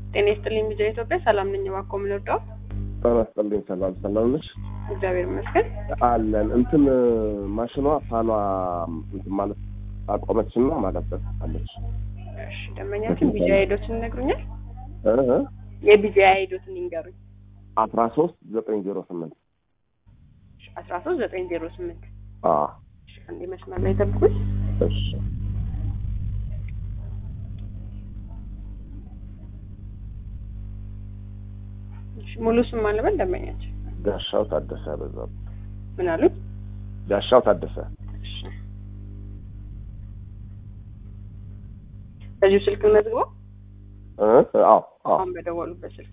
ጤና ይስጥልኝ ልጅ ኢትዮጵያ ሰላም ነኝ ባኮ ምንወጣው ተመስገን ሰላም ነሽ እግዚአብሔር ይመስገን አለን እንትን ማሽኗ ፋኗ እንትን ማለት አቆመችና ማለት አለች እሺ ደመኛችን ቢጂ አይዶትን ነግሩኛል የቢጂ አይዶትን ይንገሩኝ 13908 እሺ አንዴ መስመር ላይ ተብቁኝ እሺ ሙሉ ስም ማለበል ደመኛችን ጋሻው ታደሰ በዛው ምን አሉ ጋሻው ታደሰ እሺ በዚህ ስልክ መዝግቦ አዎ አሁን በደወሉበት ስልክ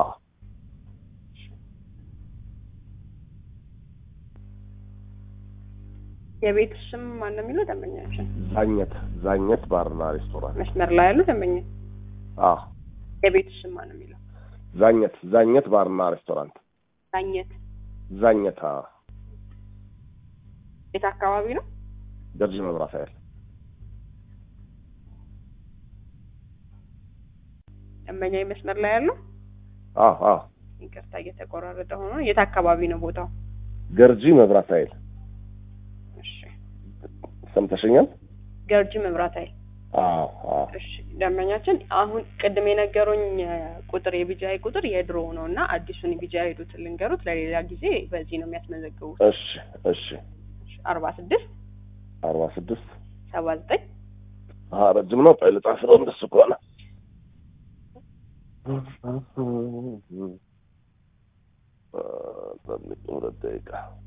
የቤት ስም ማን ነው የሚለው ደመኛችን ዛኘት ባርና ሬስቶራንት መስመር ላይ ያሉ ደመኛ የቤት ስም ማን ነው የሚለው ዛኘት ባርና ሬስቶራንት ዛኘት የት አካባቢ ነው ገርጂ መብራት አይደል ደመኛ መስመር ላይ ያለው ይቅርታ እየተቆራረጠ ሆኖ የት አካባቢ ነው ቦታው ገርጂ መብራት አይደል እሺ ሰምተሽኛል ገርጂ መብራት አይደል እሺ ደመኛችን አሁን ቅድም የነገሩኝ ቁጥር የቢጂአይ ቁጥር የድሮ ነውና አዲሱን የቢጂአይ ሄዱት ልንገሩት ለሌላ ጊዜ በዚህ ነው የሚያስመዘግቡት እሺ 46 79 ረጅም ነው ጣይልጣፍረው እንደሱ ከሆነ ሁለት ደቂቃ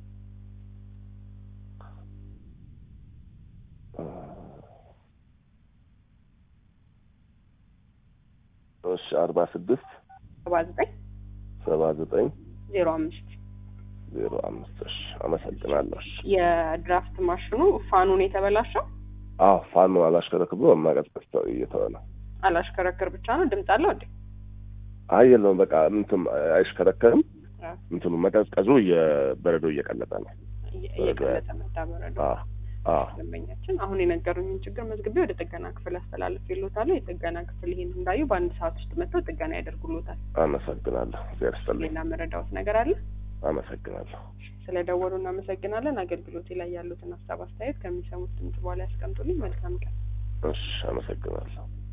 እሺ 46 79 05 እሺ አመሰግናለሁ የድራፍት ማሽኑ ፋኑን የተበላሸው ፋኑ አላሽከረክር ብሎ ማቀዝቀዝው እየተወለ አላሽከረክር ብቻ ነው ድምጽ አለው እንዴ አይደለም በቃ እንትን አይሽከረከርም እንትኑ መቀዝቀዙ የበረዶ እየቀለጠ ነው መጣ በረዶ ደንበኛችን አሁን የነገሩኝን ችግር መዝግቤ ወደ ጥገና ክፍል አስተላልፌልዎታል የጥገና ክፍል ይሄን እንዳዩ በአንድ ሰዓት ውስጥ መጥተው ጥገና ያደርጉልዎታል አመሰግናለሁ ዘርስተልኝ ሌላ መረዳዎት ነገር አለ አመሰግናለሁ ስለደወሉ እናመሰግናለን አገልግሎት ላይ ያሉትን ሐሳብ አስተያየት ከሚሰሙት ድምጽ በኋላ ያስቀምጡልኝ መልካም ቀን እሺ አመሰግናለሁ